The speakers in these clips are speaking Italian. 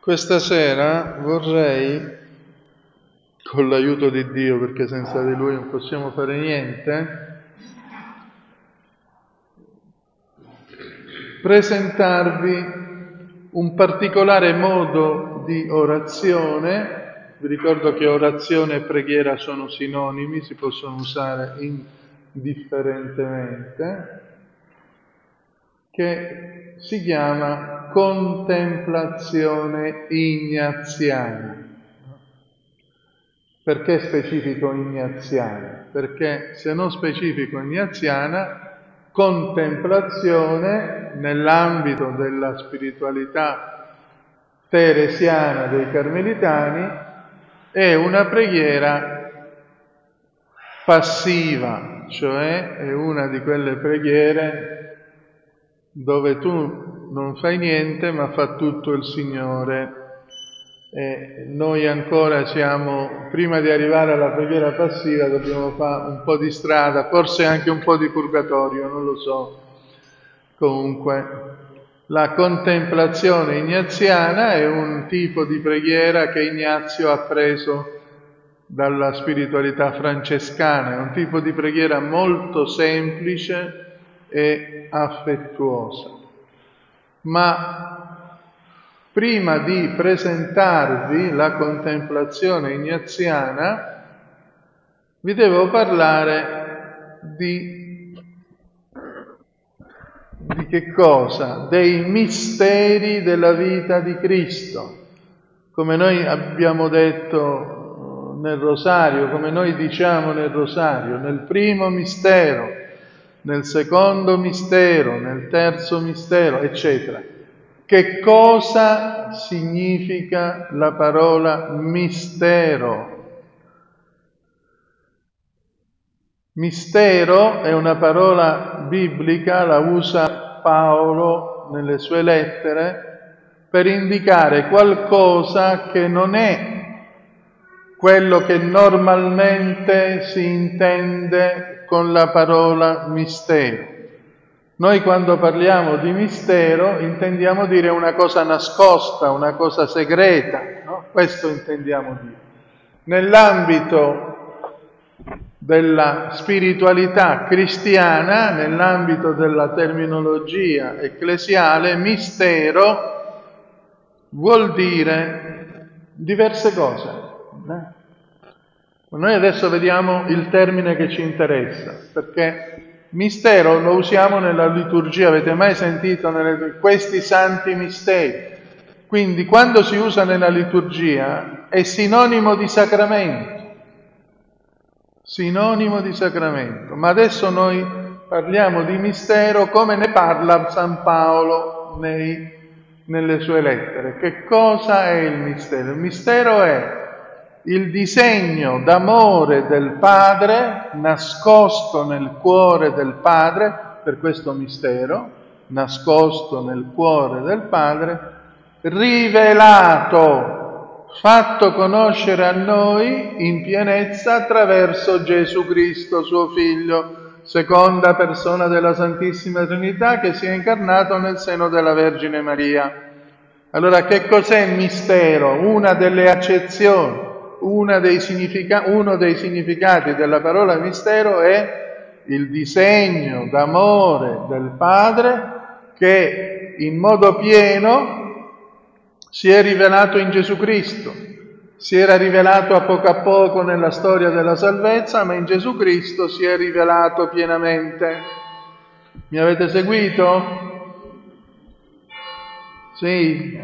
Questa sera vorrei, con l'aiuto di Dio, perché senza di Lui non possiamo fare niente, presentarvi un particolare modo di orazione. Vi ricordo che orazione e preghiera sono sinonimi, si possono usare indifferentemente, che si chiama contemplazione ignaziana. Perché specifico ignaziana? Perché se non specifico ignaziana, contemplazione nell'ambito della spiritualità teresiana dei Carmelitani è una preghiera passiva, cioè è una di quelle preghiere dove tu non fai niente ma fa tutto il Signore. E noi ancora siamo, prima di arrivare alla preghiera passiva, dobbiamo fare un po' di strada, forse anche un po' di purgatorio, non lo so. Comunque, la contemplazione ignaziana è un tipo di preghiera che Ignazio ha preso dalla spiritualità francescana, è un tipo di preghiera molto semplice e affettuosa. Ma prima di presentarvi la contemplazione ignaziana, vi devo parlare di che cosa? Dei misteri della vita di Cristo. Come noi abbiamo detto nel rosario, come noi diciamo nel rosario, nel primo mistero, nel secondo mistero, nel terzo mistero, eccetera. Che cosa significa la parola mistero? Mistero è una parola biblica, la usa Paolo nelle sue lettere per indicare qualcosa che non è quello che normalmente si intende con la parola mistero. Noi quando parliamo di mistero intendiamo dire una cosa nascosta, una cosa segreta, no? Questo intendiamo dire. Nell'ambito della spiritualità cristiana, nell'ambito della terminologia ecclesiale, mistero vuol dire diverse cose. Noi adesso vediamo il termine che ci interessa, perché mistero lo usiamo nella liturgia. Avete mai sentito questi santi misteri? Quindi quando si usa nella liturgia è sinonimo di sacramento. Sinonimo di sacramento. Ma adesso noi parliamo di mistero come ne parla San Paolo nelle sue lettere. Che cosa è il mistero? Il mistero è il disegno d'amore del Padre nascosto nel cuore del Padre, per questo mistero, nascosto nel cuore del Padre, rivelato, fatto conoscere a noi in pienezza attraverso Gesù Cristo, suo Figlio, seconda persona della Santissima Trinità, che si è incarnato nel seno della Vergine Maria. Allora, che cos'è mistero? Una delle accezioni, uno dei significati della parola mistero è il disegno d'amore del Padre che in modo pieno si è rivelato in Gesù Cristo. Si era rivelato a poco nella storia della salvezza, ma in Gesù Cristo si è rivelato pienamente. Mi avete seguito? Sì?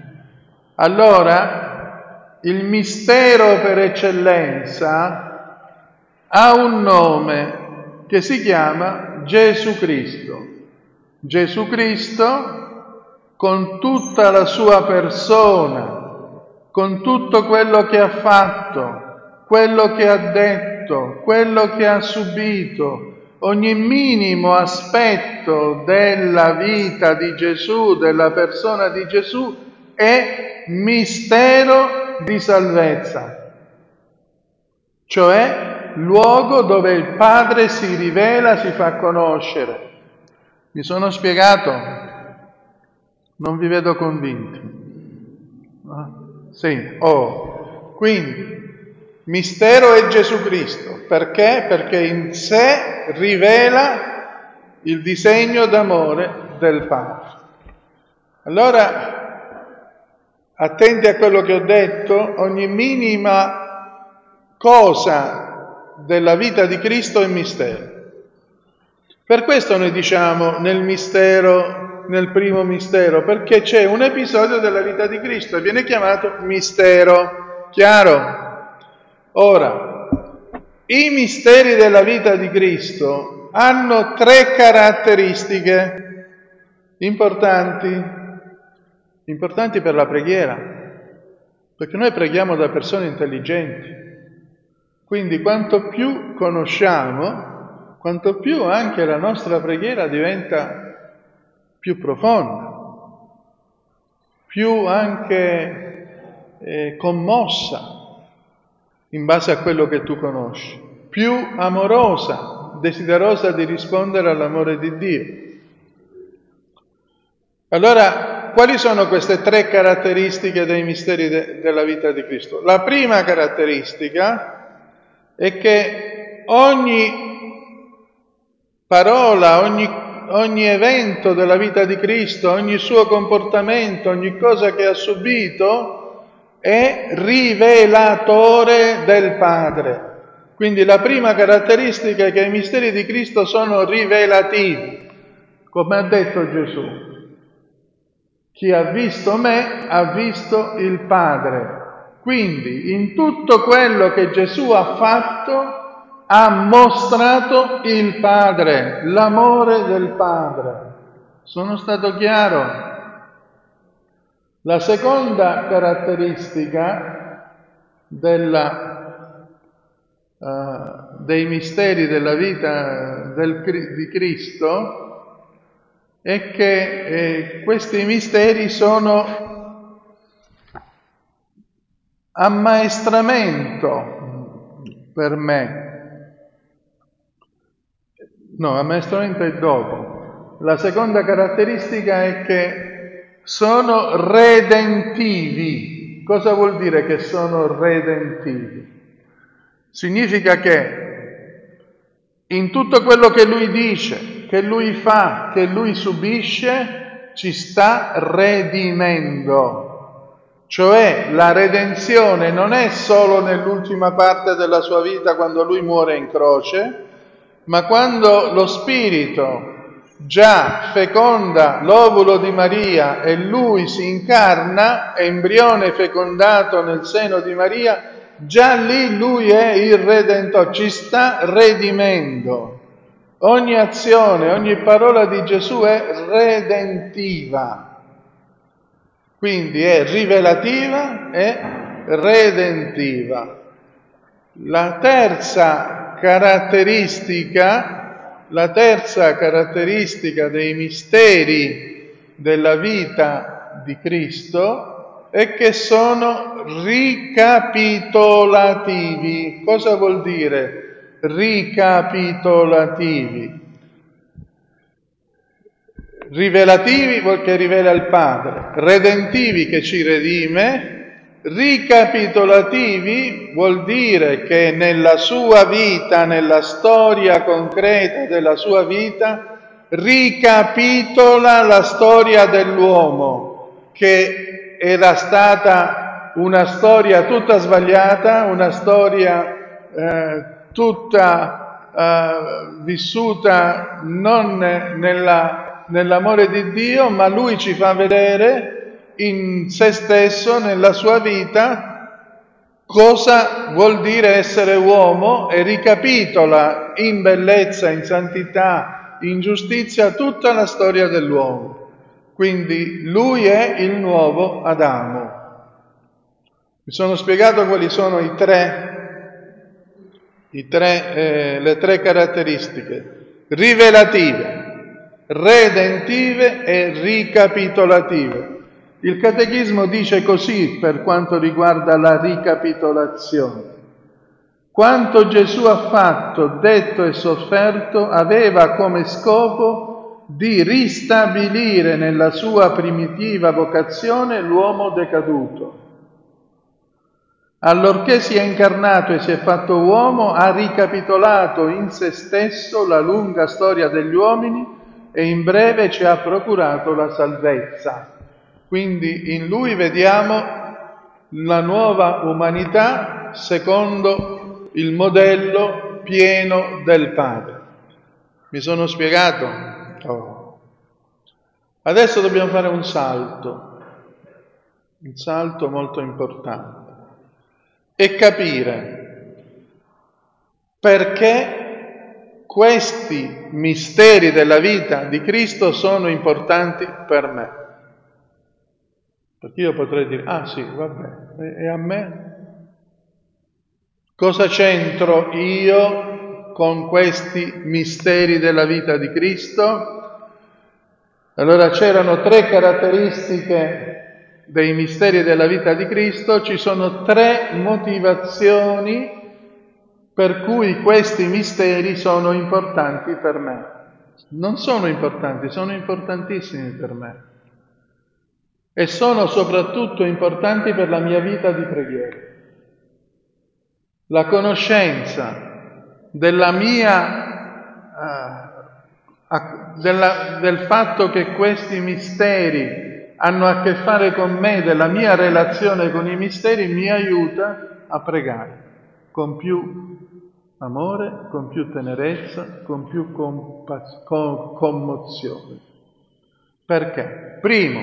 Allora, il mistero per eccellenza ha un nome che si chiama Gesù Cristo. Gesù Cristo con tutta la sua persona, con tutto quello che ha fatto, quello che ha detto, quello che ha subito, ogni minimo aspetto della vita di Gesù, della persona di Gesù, è mistero di salvezza, cioè luogo dove il Padre si rivela, si fa conoscere. Mi sono spiegato? Non vi vedo convinti. Sì, Quindi, mistero è Gesù Cristo. Perché? Perché in sé rivela il disegno d'amore del Padre. Allora, attenti a quello che ho detto, ogni minima cosa della vita di Cristo è mistero. Per questo noi diciamo nel primo mistero, perché c'è un episodio della vita di Cristo e viene chiamato mistero. Chiaro? Ora, i misteri della vita di Cristo hanno 3 caratteristiche importanti per la preghiera, perché noi preghiamo da persone intelligenti. Quindi quanto più conosciamo, quanto più anche la nostra preghiera diventa più profonda, più anche commossa in base a quello che tu conosci, più amorosa, desiderosa di rispondere all'amore di Dio. Allora, quali sono queste 3 caratteristiche dei misteri della vita di Cristo? La prima caratteristica è che ogni parola, ogni evento della vita di Cristo, ogni suo comportamento, ogni cosa che ha subito è rivelatore del Padre. Quindi la prima caratteristica è che i misteri di Cristo sono rivelativi, come ha detto Gesù. Chi ha visto me ha visto il Padre. Quindi in tutto quello che Gesù ha fatto ha mostrato il Padre, l'amore del Padre. Sono stato chiaro? La seconda caratteristica dei misteri della vita di Cristo è che questi misteri sono ammaestramento per me. No, ammaestramento è dopo. La seconda caratteristica è che sono redentivi. Cosa vuol dire che sono redentivi? Significa che in tutto quello che lui dice, che lui fa, che lui subisce, ci sta redimendo. Cioè la redenzione non è solo nell'ultima parte della sua vita quando lui muore in croce, ma quando lo Spirito già feconda l'ovulo di Maria e lui si incarna, embrione fecondato nel seno di Maria, già lì lui è il Redentore, ci sta redimendo. Ogni azione, ogni parola di Gesù è redentiva. Quindi è rivelativa e redentiva. La terza caratteristica dei misteri della vita di Cristo è che sono ricapitolativi. Cosa vuol dire ricapitolativi? Rivelativi vuol che rivela il Padre, redentivi che ci redime, ricapitolativi vuol dire che nella sua vita, nella storia concreta della sua vita, ricapitola la storia dell'uomo, che era stata una storia tutta sbagliata, una storia tutta vissuta non nell'amore di Dio, ma lui ci fa vedere in se stesso, nella sua vita, cosa vuol dire essere uomo e ricapitola in bellezza, in santità, in giustizia tutta la storia dell'uomo. Quindi lui è il nuovo Adamo. Mi sono spiegato quali sono le tre caratteristiche: rivelative, redentive e ricapitolative. Il Catechismo dice così per quanto riguarda la ricapitolazione: quanto Gesù ha fatto, detto e sofferto aveva come scopo di ristabilire nella sua primitiva vocazione l'uomo decaduto. allorché si è incarnato e si è fatto uomo, ha ricapitolato in se stesso la lunga storia degli uomini e in breve ci ha procurato la salvezza. Quindi in Lui vediamo la nuova umanità secondo il modello pieno del Padre. Mi sono spiegato? Oh. Adesso dobbiamo fare un salto molto importante, e capire perché questi misteri della vita di Cristo sono importanti per me. Perché io potrei dire, ah sì, vabbè, e a me? Cosa c'entro io con questi misteri della vita di Cristo? Allora c'erano 3 caratteristiche dei misteri della vita di Cristo, ci sono 3 motivazioni per cui questi misteri sono importanti per me. Non sono importanti, sono importantissimi per me. E sono soprattutto importanti per la mia vita di preghiera. La conoscenza della del fatto che questi misteri hanno a che fare con me, della mia relazione con i misteri, mi aiuta a pregare con più amore, con più tenerezza, con più commozione. Perché? Primo,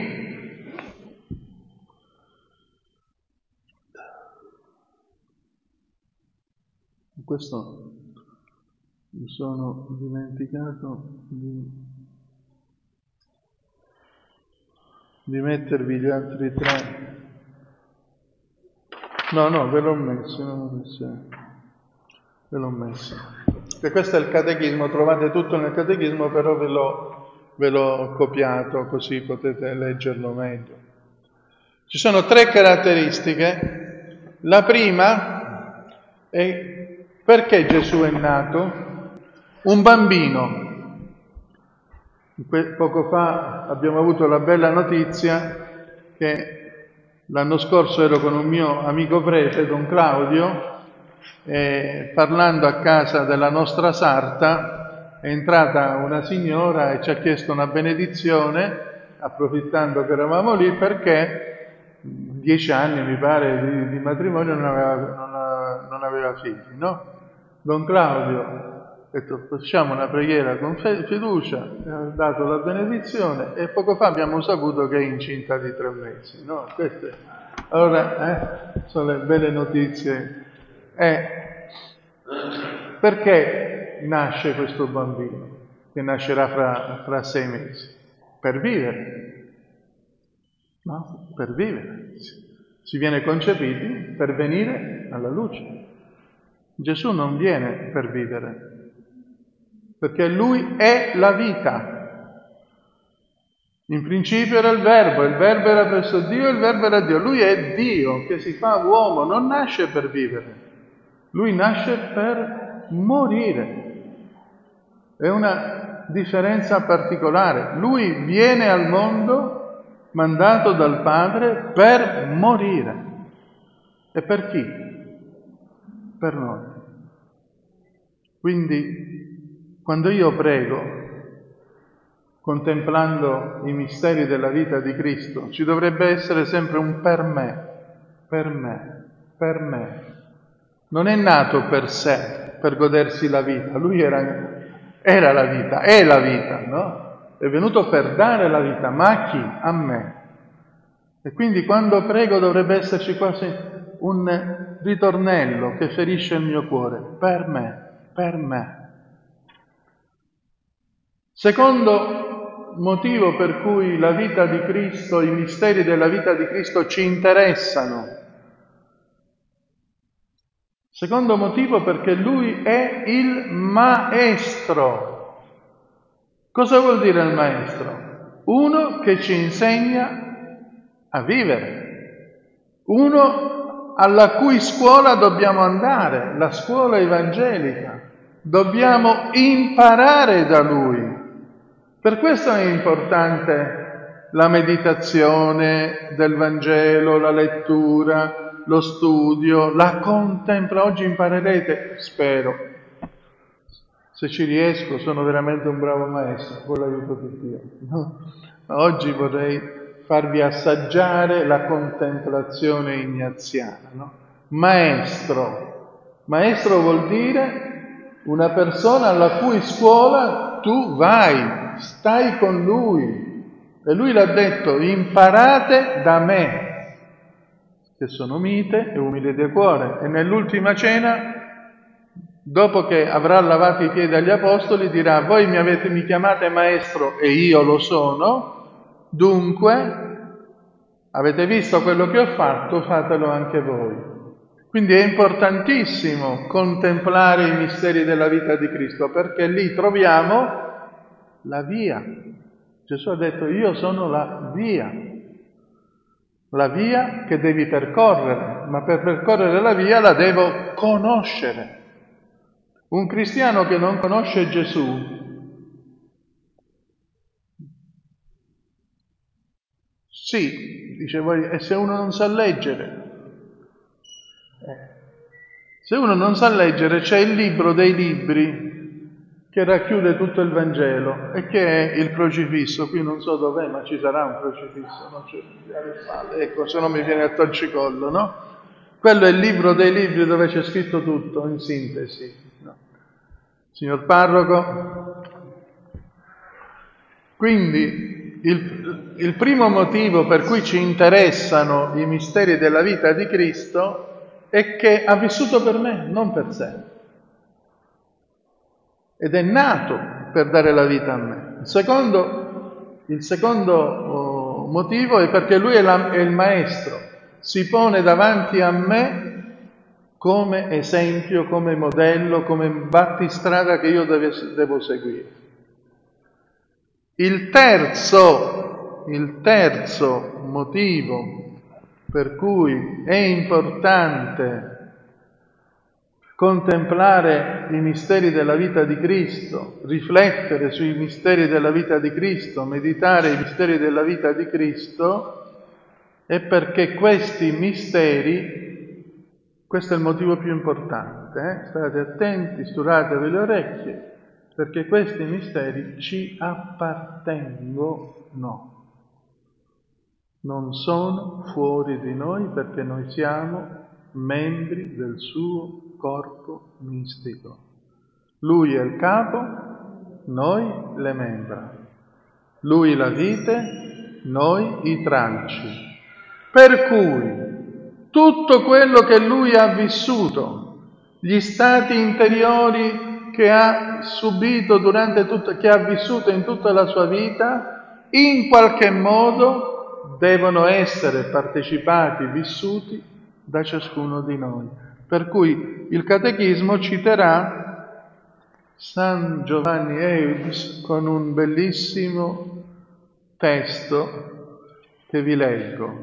questo mi sono dimenticato di mettervi gli altri 3. No, ve l'ho messo, ve l'ho messo. E questo è il catechismo, trovate tutto nel catechismo, però ve l'ho copiato così potete leggerlo meglio. Ci sono 3 caratteristiche. La prima è perché Gesù è nato? Un bambino. Poco fa abbiamo avuto la bella notizia che l'anno scorso ero con un mio amico prete, Don Claudio, e parlando a casa della nostra sarta è entrata una signora e ci ha chiesto una benedizione, approfittando che eravamo lì, perché 10 anni mi pare di matrimonio non aveva figli, no? Don Claudio ha detto facciamo una preghiera con fiducia, ha dato la benedizione e poco fa abbiamo saputo che è incinta di 3 mesi, no? Allora, sono le belle notizie. Perché nasce questo bambino che nascerà fra 6 mesi? Per vivere, no? Per vivere. Si viene concepiti per venire alla luce. Gesù non viene per vivere, perché Lui è la vita. In principio era il Verbo era presso Dio e il Verbo era Dio. Lui è Dio che si fa uomo, non nasce per vivere. Lui nasce per morire. È una differenza particolare. Lui viene al mondo mandato dal Padre per morire. E per chi? Per noi. Quindi, quando io prego, contemplando i misteri della vita di Cristo, ci dovrebbe essere sempre un per me, per me, per me. Non è nato per sé, per godersi la vita. Lui era la vita, è la vita, no? È venuto per dare la vita, ma a chi? A me. E quindi quando prego dovrebbe esserci quasi un ritornello che ferisce il mio cuore, per me, per me. Secondo motivo per cui la vita di Cristo, i misteri della vita di Cristo ci interessano. Secondo motivo perché Lui è il Maestro. Cosa vuol dire il Maestro? Uno che ci insegna a vivere. Uno alla cui scuola dobbiamo andare, la scuola evangelica. Dobbiamo imparare da Lui. Per questo è importante la meditazione del Vangelo, la lettura, lo studio, la contempla. Oggi imparerete, spero, se ci riesco sono veramente un bravo maestro, con l'aiuto di Dio. No? Oggi vorrei farvi assaggiare la contemplazione ignaziana. No? Maestro vuol dire una persona alla cui scuola tu vai, stai con lui. E lui l'ha detto: imparate da me, che sono mite e umile di cuore. E nell'ultima cena, dopo che avrà lavato i piedi agli apostoli, dirà: voi mi chiamate maestro e io lo sono, dunque avete visto quello che ho fatto, fatelo anche voi. Quindi è importantissimo contemplare i misteri della vita di Cristo, perché lì troviamo la via. Gesù ha detto: io sono la via che devi percorrere, ma per percorrere la via la devo conoscere. Un cristiano che non conosce Gesù sì, dice voi, e se uno non sa leggere? Se uno non sa leggere, c'è il libro dei libri che racchiude tutto il Vangelo e che è il crocifisso. Qui non so dov'è, ma ci sarà un crocifisso, non c'è alle spalle, ecco, se no mi viene a torcicollo, no? Quello è il libro dei libri dove c'è scritto tutto, in sintesi. No? Signor Parroco, quindi il primo motivo per cui ci interessano i misteri della vita di Cristo è che ha vissuto per me, non per sé. Ed è nato per dare la vita a me. Il secondo motivo è perché lui è il maestro, si pone davanti a me come esempio, come modello, come battistrada che io devo seguire. Il terzo motivo per cui è importante contemplare i misteri della vita di Cristo, riflettere sui misteri della vita di Cristo, meditare i misteri della vita di Cristo, è perché questi misteri, questo è il motivo più importante, state attenti, sturatevi le orecchie, perché questi misteri ci appartengono. Non sono fuori di noi perché noi siamo membri del suo corpo mistico. Lui è il capo, noi le membra. Lui la vite, noi i tralci. Per cui tutto quello che lui ha vissuto, gli stati interiori che ha subito che ha vissuto in tutta la sua vita, in qualche modo devono essere partecipati, vissuti da ciascuno di noi. Per cui il Catechismo citerà San Giovanni Eudis con un bellissimo testo che vi leggo.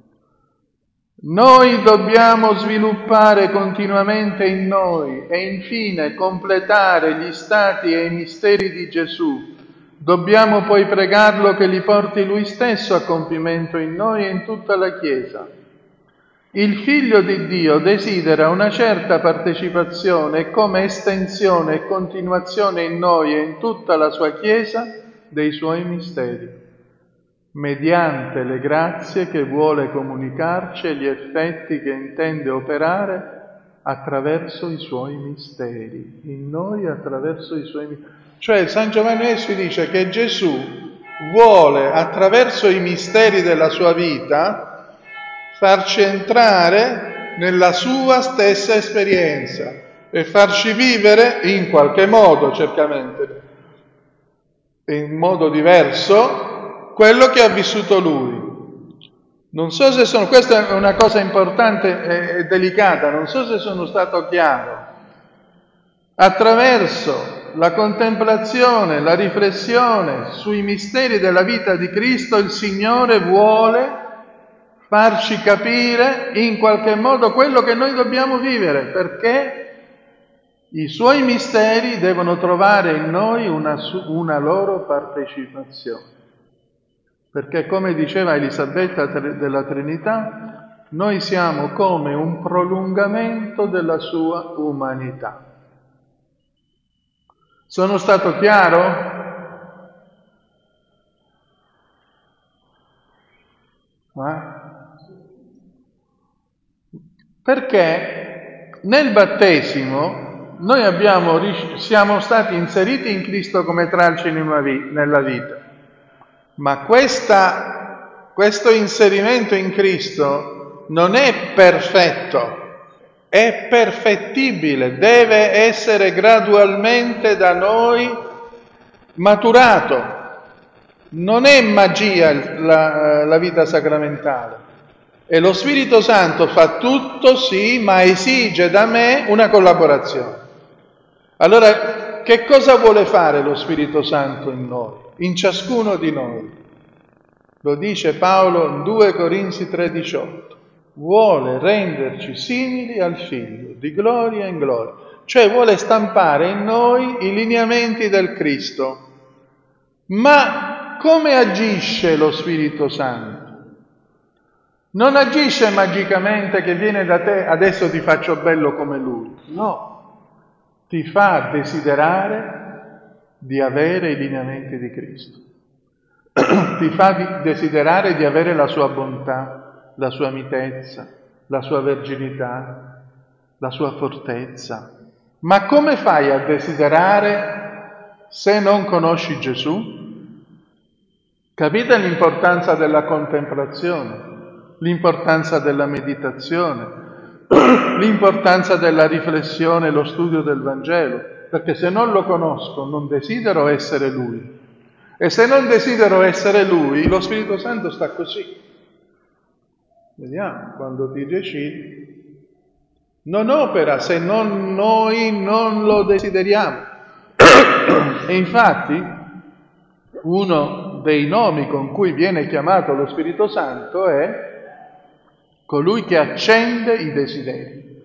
Noi dobbiamo sviluppare continuamente in noi e infine completare gli stati e i misteri di Gesù. Dobbiamo poi pregarlo che li porti Lui stesso a compimento in noi e in tutta la Chiesa. Il Figlio di Dio desidera una certa partecipazione come estensione e continuazione in noi e in tutta la sua Chiesa dei Suoi misteri, mediante le grazie che vuole comunicarci e gli effetti che intende operare attraverso i Suoi misteri, in noi attraverso i Suoi misteri. Cioè San Giovanni Essi dice che Gesù vuole, attraverso i misteri della sua vita, farci entrare nella sua stessa esperienza e farci vivere in qualche modo, certamente, in modo diverso, quello che ha vissuto lui. Non so se questa è una cosa importante e delicata, non so se sono stato chiaro. Attraverso la contemplazione, la riflessione sui misteri della vita di Cristo, il Signore vuole farci capire in qualche modo quello che noi dobbiamo vivere, perché i Suoi misteri devono trovare in noi una loro partecipazione. Perché come diceva Elisabetta della Trinità, Noi siamo come un prolungamento della sua umanità. Sono stato chiaro? Perché nel battesimo noi siamo stati inseriti in Cristo come tralci nella vita, ma questo inserimento in Cristo non è perfetto, è perfettibile, deve essere gradualmente da noi maturato. Non è magia la vita sacramentale. E lo Spirito Santo fa tutto, sì, ma esige da me una collaborazione. Allora, che cosa vuole fare lo Spirito Santo in noi, in ciascuno di noi? Lo dice Paolo in 2 Corinzi 3,18. Vuole renderci simili al Figlio, di gloria in gloria. Cioè vuole stampare in noi i lineamenti del Cristo. Ma come agisce lo Spirito Santo? Non agisce magicamente che viene da te, adesso ti faccio bello come lui. No, ti fa desiderare di avere i lineamenti di Cristo. Ti fa desiderare di avere la sua bontà, la sua mitezza, la sua verginità, la sua fortezza. Ma come fai a desiderare se non conosci Gesù? Capite l'importanza della contemplazione? L'importanza della meditazione, l'importanza della riflessione e lo studio del Vangelo, perché se non lo conosco non desidero essere Lui. E se non desidero essere Lui, lo Spirito Santo sta così. Vediamo, quando ti decidi, non opera se noi non lo desideriamo. E infatti, uno dei nomi con cui viene chiamato lo Spirito Santo è colui che accende i desideri.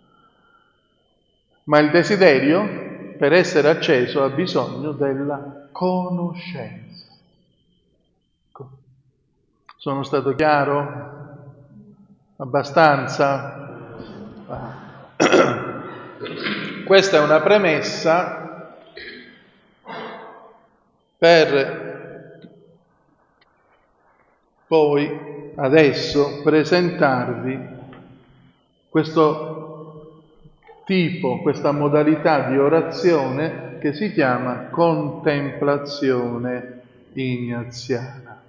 Ma il desiderio, per essere acceso, ha bisogno della conoscenza. Sono stato chiaro? Abbastanza? Questa è una premessa per poi adesso presentarvi questo tipo, questa modalità di orazione che si chiama contemplazione ignaziana.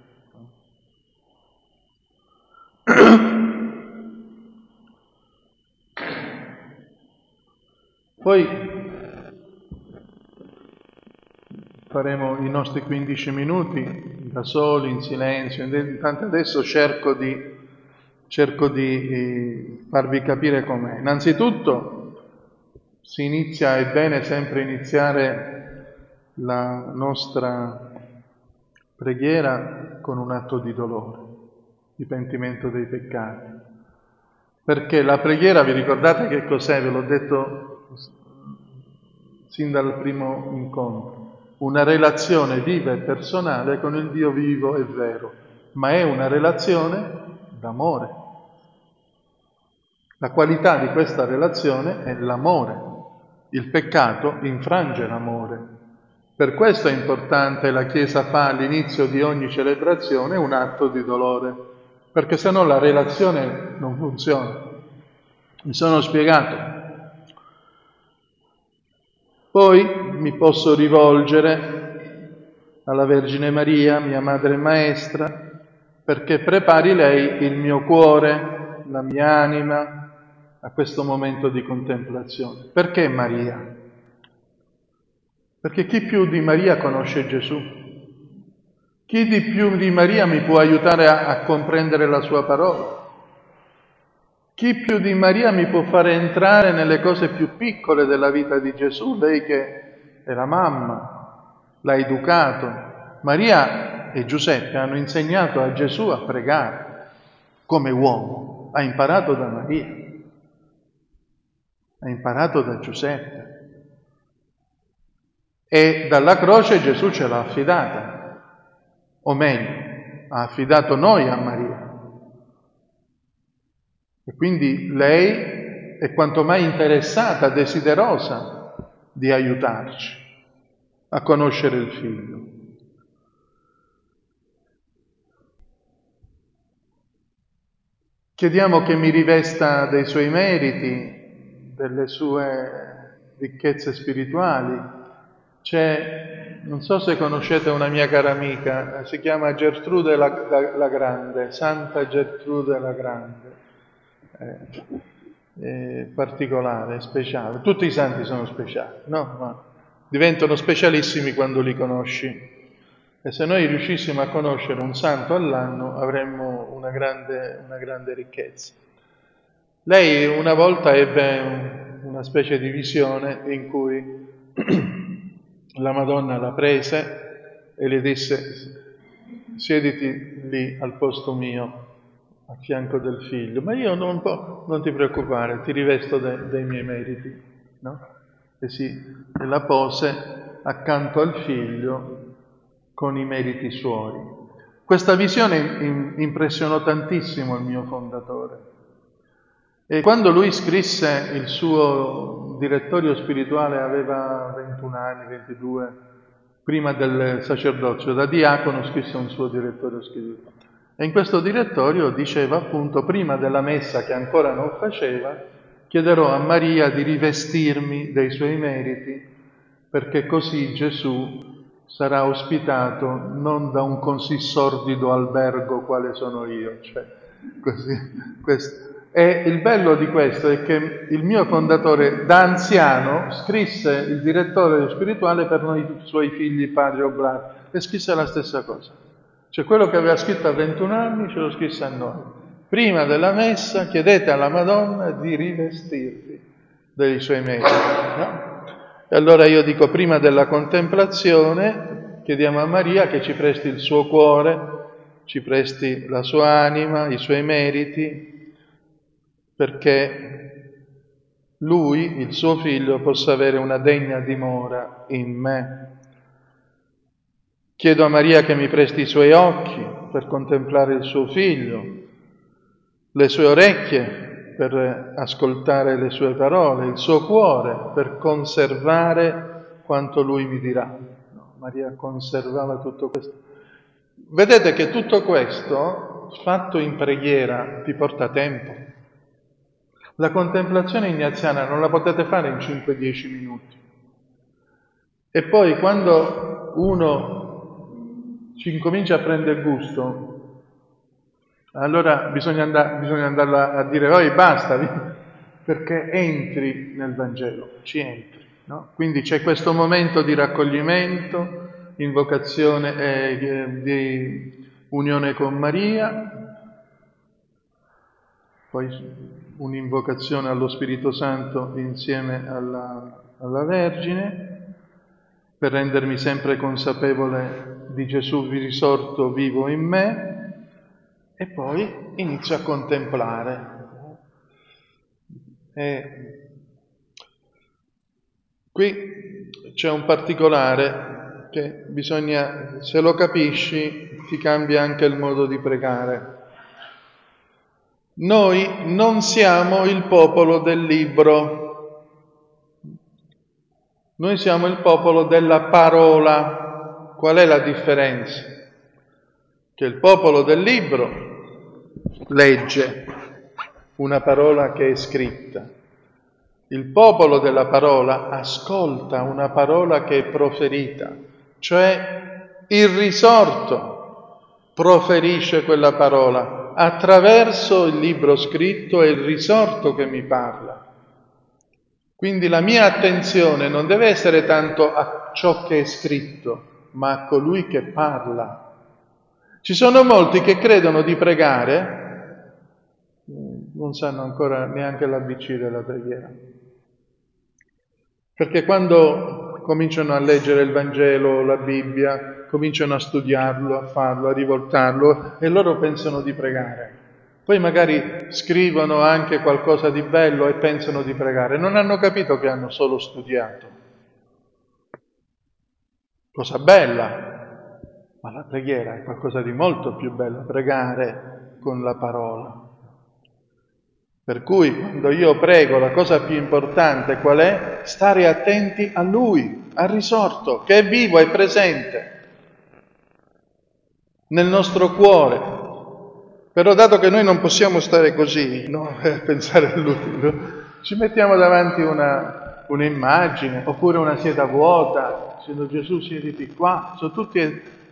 Poi faremo i nostri 15 minuti da soli, in silenzio. Intanto adesso cerco di farvi capire com'è. Innanzitutto è bene sempre iniziare la nostra preghiera con un atto di dolore, di pentimento dei peccati. Perché la preghiera, vi ricordate che cos'è? Ve l'ho detto sin dal primo incontro. Una relazione viva e personale con il Dio vivo e vero, ma è una relazione d'amore. La qualità di questa relazione è l'amore. Il peccato infrange l'amore. Per questo è importante, la Chiesa fa all'inizio di ogni celebrazione un atto di dolore, perché se no la relazione non funziona. Mi sono spiegato. Poi mi posso rivolgere alla Vergine Maria, mia Madre e Maestra, perché prepari lei il mio cuore, la mia anima a questo momento di contemplazione. Perché Maria? Perché chi più di Maria conosce Gesù? Chi di più di Maria mi può aiutare a comprendere la sua parola? Chi più di Maria mi può fare entrare nelle cose più piccole della vita di Gesù? Lei che è la mamma, l'ha educato. Maria e Giuseppe hanno insegnato a Gesù a pregare come uomo. Ha imparato da Maria, ha imparato da Giuseppe. E dalla croce Gesù ce l'ha affidata, o meglio, ha affidato noi a Maria. E quindi lei è quanto mai interessata, desiderosa di aiutarci a conoscere il Figlio. Chiediamo che mi rivesta dei suoi meriti, delle sue ricchezze spirituali. Non so se conoscete una mia cara amica, si chiama Gertrude la Grande, Santa Gertrude la Grande. È particolare, speciale. Tutti i santi sono speciali, no? Ma diventano specialissimi quando li conosci. E se noi riuscissimo a conoscere un santo all'anno avremmo una grande ricchezza. Lei una volta ebbe una specie di visione in cui la Madonna la prese e le disse: siediti lì al posto mio, a fianco del figlio, ma io non ti preoccupare, ti rivesto dei miei meriti, no? E la pose accanto al figlio con i meriti suoi. Questa visione impressionò tantissimo il mio fondatore. E quando lui scrisse il suo direttorio spirituale, aveva 21 anni, 22, prima del sacerdozio, da diacono scrisse un suo direttorio spirituale. E in questo direttorio diceva appunto: prima della messa, che ancora non faceva, chiederò a Maria di rivestirmi dei suoi meriti, perché così Gesù sarà ospitato non da un così sordido albergo quale sono io. Cioè, questo. E il bello di questo è che il mio fondatore, da anziano, scrisse il direttorio spirituale per noi suoi figli, padri oblati, e scrisse la stessa cosa. Cioè quello che aveva scritto a 21 anni ce lo scrisse a noi. Prima della messa chiedete alla Madonna di rivestirvi dei suoi meriti, no? E allora io dico, prima della contemplazione chiediamo a Maria che ci presti il suo cuore, ci presti la sua anima, i suoi meriti, perché lui, il suo figlio, possa avere una degna dimora in me. Chiedo a Maria che mi presti i suoi occhi per contemplare il suo figlio, le sue orecchie per ascoltare le sue parole, il suo cuore per conservare quanto lui mi dirà. No, Maria conservava tutto questo. Vedete che tutto questo, fatto in preghiera, ti porta tempo. La contemplazione ignaziana non la potete fare in 5-10 minuti. E poi quando uno ci incomincia a prendere gusto, allora bisogna andarla a dire: oi, basta, perché entri nel Vangelo, ci entri, no? Quindi c'è questo momento di raccoglimento, invocazione di unione con Maria, poi un'invocazione allo Spirito Santo insieme alla Vergine, per rendermi sempre consapevole di Gesù risorto vivo in me, e poi inizio a contemplare. E qui c'è un particolare che bisogna, se lo capisci, ti cambia anche il modo di pregare. Noi non siamo il popolo del libro, noi siamo il popolo della parola. Qual è la differenza? Che il popolo del libro legge una parola che è scritta. Il popolo della parola ascolta una parola che è proferita, cioè il risorto proferisce quella parola. Attraverso il libro scritto è il risorto che mi parla. Quindi la mia attenzione non deve essere tanto a ciò che è scritto, ma a colui che parla. Ci sono molti che credono di pregare, non sanno ancora neanche l'ABC della preghiera. Perché quando cominciano a leggere il Vangelo, la Bibbia, cominciano a studiarlo, a farlo, a rivoltarlo, e loro pensano di pregare. Poi magari scrivono anche qualcosa di bello e pensano di pregare. Non hanno capito che hanno solo studiato. Cosa bella, ma la preghiera è qualcosa di molto più bello, pregare con la parola. Per cui quando io prego, la cosa più importante qual è? Stare attenti a Lui, al risorto, che è vivo, è presente nel nostro cuore. Però dato che noi non possiamo stare così, no? Pensare a Lui, no? Ci mettiamo davanti un'immagine, oppure una seta vuota, dicendo Gesù siediti qua, sono tutti,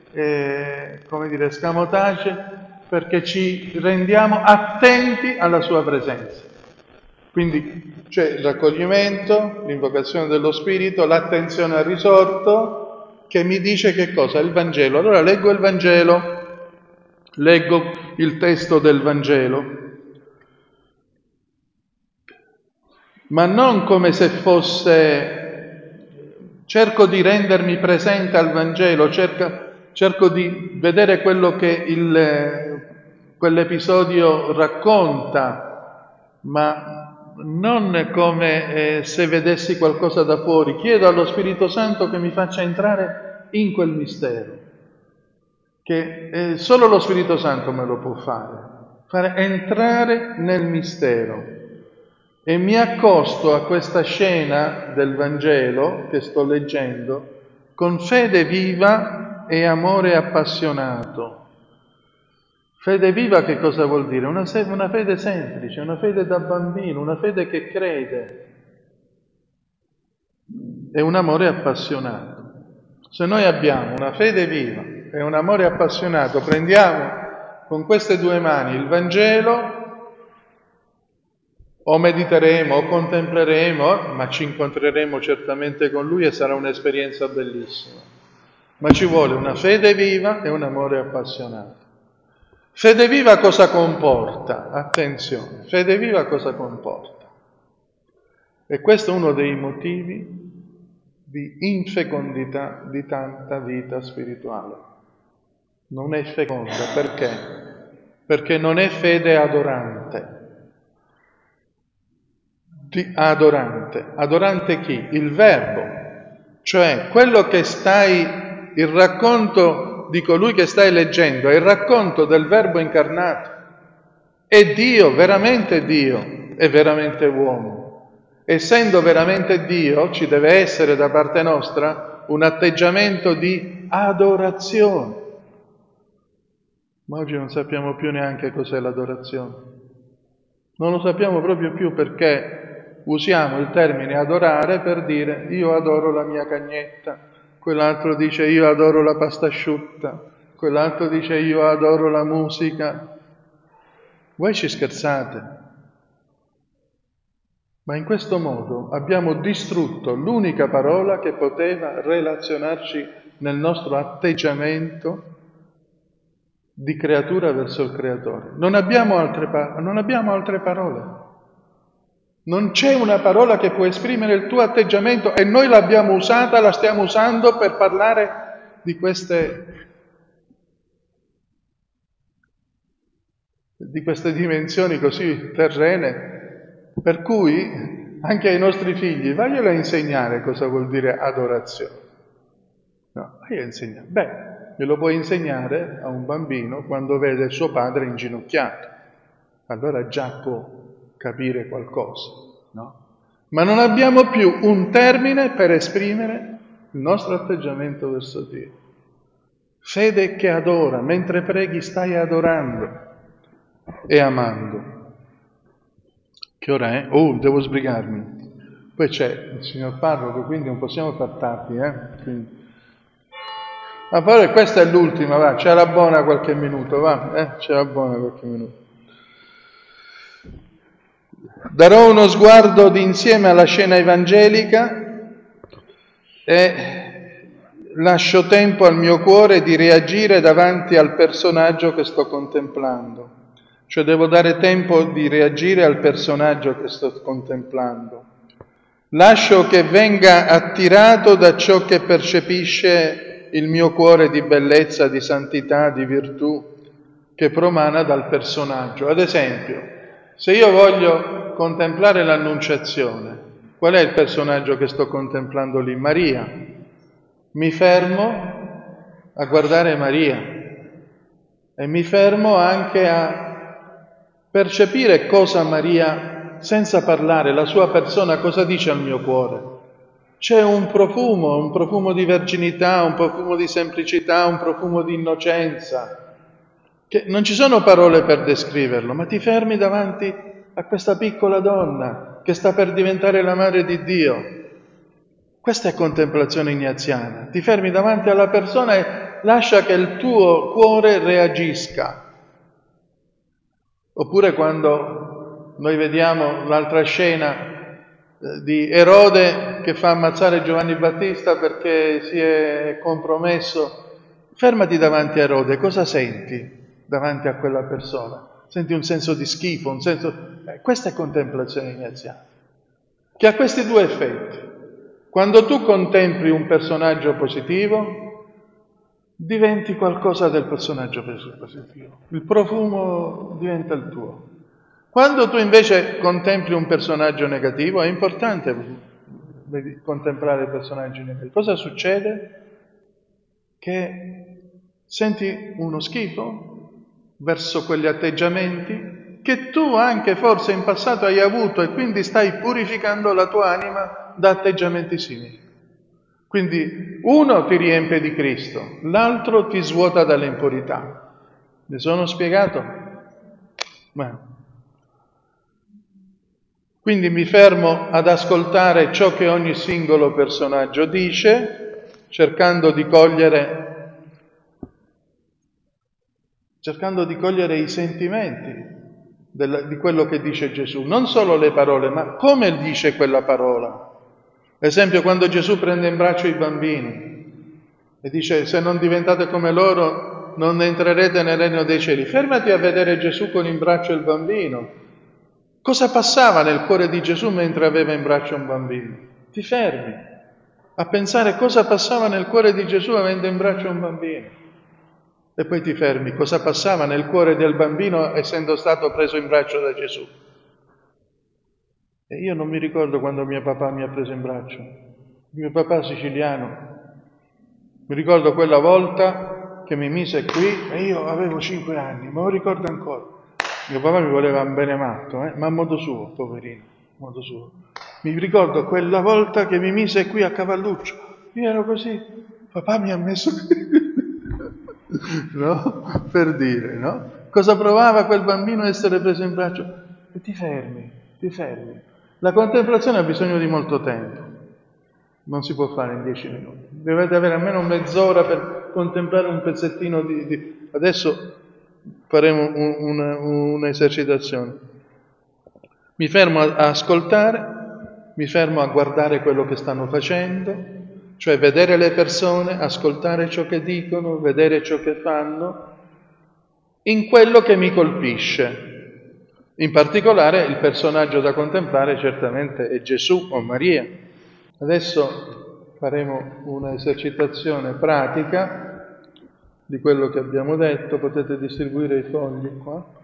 escamotage perché ci rendiamo attenti alla Sua presenza. Quindi c'è il raccoglimento, l'invocazione dello Spirito, l'attenzione al risorto, che mi dice che cosa? Il Vangelo. Allora leggo il Vangelo, leggo il testo del Vangelo, ma non come se fosse, cerco di rendermi presente al Vangelo, cerco di vedere quello che quell'episodio racconta, ma non come se vedessi qualcosa da fuori. Chiedo allo Spirito Santo che mi faccia entrare in quel mistero, che solo lo Spirito Santo me lo può fare entrare nel mistero. E mi accosto a questa scena del Vangelo che sto leggendo con fede viva e amore appassionato. Fede viva che cosa vuol dire? Una fede semplice, una fede da bambino, una fede che crede. E un amore appassionato. Se noi abbiamo una fede viva e un amore appassionato, prendiamo con queste due mani il Vangelo, o mediteremo o contempleremo, ma ci incontreremo certamente con Lui e sarà un'esperienza bellissima. Ma ci vuole una fede viva e un amore appassionato. Fede viva cosa comporta? Attenzione, fede viva cosa comporta? E questo è uno dei motivi di infecondità di tanta vita spirituale. Non è feconda, perché? Perché non è fede adorante. Adorante chi? Il verbo, cioè quello che il racconto di colui che stai leggendo è il racconto del verbo incarnato. È Dio, veramente Dio, è veramente uomo. Essendo veramente Dio, ci deve essere da parte nostra un atteggiamento di adorazione. Ma oggi non sappiamo più neanche cos'è l'adorazione. Non lo sappiamo proprio più perché usiamo il termine adorare per dire io adoro la mia cagnetta, quell'altro dice io adoro la pasta asciutta, quell'altro dice io adoro la musica. Voi ci scherzate? Ma in questo modo abbiamo distrutto l'unica parola che poteva relazionarci nel nostro atteggiamento di creatura verso il Creatore. Non abbiamo altre parole. Non c'è una parola che può esprimere il tuo atteggiamento e noi l'abbiamo usata, la stiamo usando per parlare di queste dimensioni così terrene, per cui anche ai nostri figli vaglielo a insegnare cosa vuol dire adorazione. No, vai a insegnare. Beh, glielo puoi insegnare a un bambino quando vede suo padre inginocchiato. Allora già può capire qualcosa, no? Ma non abbiamo più un termine per esprimere il nostro atteggiamento verso Dio. Fede che adora, mentre preghi stai adorando e amando. Che ora è? Oh, devo sbrigarmi. Poi c'è il signor parroco, quindi non possiamo far tardi, Quindi. Ma poi questa è l'ultima, va, ce la buona qualche minuto, va, ce la buona qualche minuto. Darò uno sguardo d'insieme alla scena evangelica e lascio tempo al mio cuore di reagire davanti al personaggio che sto contemplando. Cioè devo dare tempo di reagire al personaggio che sto contemplando. Lascio che venga attirato da ciò che percepisce il mio cuore di bellezza, di santità, di virtù, che promana dal personaggio. Ad esempio, se io voglio contemplare l'Annunciazione, qual è il personaggio che sto contemplando lì? Maria. Mi fermo a guardare Maria e mi fermo anche a percepire cosa Maria, senza parlare, la sua persona, cosa dice al mio cuore. C'è un profumo di verginità, un profumo di semplicità, un profumo di innocenza, che non ci sono parole per descriverlo, ma ti fermi davanti a questa piccola donna che sta per diventare la madre di Dio. Questa è contemplazione ignaziana. Ti fermi davanti alla persona e lascia che il tuo cuore reagisca. Oppure quando noi vediamo l'altra scena di Erode che fa ammazzare Giovanni Battista perché si è compromesso. Fermati davanti a Erode, cosa senti davanti a quella persona? Senti un senso di schifo, un senso... questa è contemplazione ignaziana, che ha questi due effetti. Quando tu contempli un personaggio positivo, diventi qualcosa del personaggio positivo. Il profumo diventa il tuo. Quando tu invece contempli un personaggio negativo, è importante contemplare i personaggi negativi. Cosa succede? Che senti uno schifo verso quegli atteggiamenti che tu anche forse in passato hai avuto e quindi stai purificando la tua anima da atteggiamenti simili. Quindi uno ti riempie di Cristo, l'altro ti svuota dalle impurità. Mi sono spiegato? Bene. Quindi mi fermo ad ascoltare ciò che ogni singolo personaggio dice, cercando di cogliere i sentimenti di quello che dice Gesù, non solo le parole, ma come dice quella parola. Per esempio, quando Gesù prende in braccio i bambini e dice: se non diventate come loro non entrerete nel regno dei cieli. Fermati a vedere Gesù con in braccio il bambino. Cosa passava nel cuore di Gesù mentre aveva in braccio un bambino? Ti fermi a pensare cosa passava nel cuore di Gesù avendo in braccio un bambino. E poi ti fermi, cosa passava nel cuore del bambino essendo stato preso in braccio da Gesù. E io non mi ricordo quando mio papà mi ha preso in braccio. Mio papà siciliano. Mi ricordo quella volta che mi mise qui e io avevo 5 anni, me lo ricordo ancora. Mio papà mi voleva un bene matto, ma a modo suo, poverino, a modo suo. Mi ricordo quella volta che mi mise qui a cavalluccio. Io ero così, papà mi ha messo no? Per dire, no? Cosa provava quel bambino a essere preso in braccio? E ti fermi, ti fermi. La contemplazione ha bisogno di molto tempo, non si può fare in 10 minuti. Dovete avere almeno mezz'ora per contemplare un pezzettino di... Adesso faremo un'esercitazione. Mi fermo a ascoltare, mi fermo a guardare quello che stanno facendo, cioè vedere le persone, ascoltare ciò che dicono, vedere ciò che fanno, in quello che mi colpisce. In particolare il personaggio da contemplare certamente è Gesù o Maria. Adesso faremo un'esercitazione pratica di quello che abbiamo detto, potete distribuire i fogli qua.